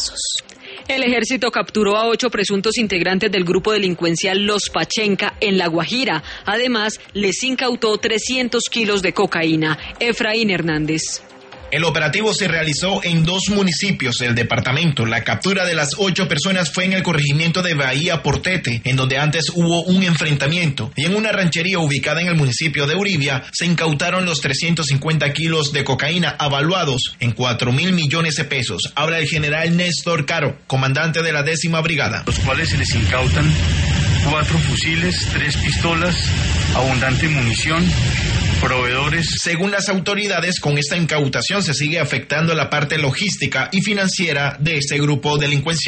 casos. El ejército capturó a 8 presuntos integrantes del grupo delincuencial Los Pachenca en La Guajira. Además, les incautó 300 kilos de cocaína. Efraín Hernández. El operativo se realizó en 2 municipios del departamento. La captura de las 8 personas fue en el corregimiento de Bahía Portete, en donde antes hubo un enfrentamiento. Y en una ranchería ubicada en el municipio de Uribia, se incautaron los 350 kilos de cocaína, avaluados en 4.000 millones de pesos. Habla el general Néstor Caro, comandante de la 10ª Brigada. Los cuales se les incautan 4 fusiles, 3 pistolas, abundante munición, proveedores. Según las autoridades, con esta incautación se sigue afectando la parte logística y financiera de este grupo delincuencial.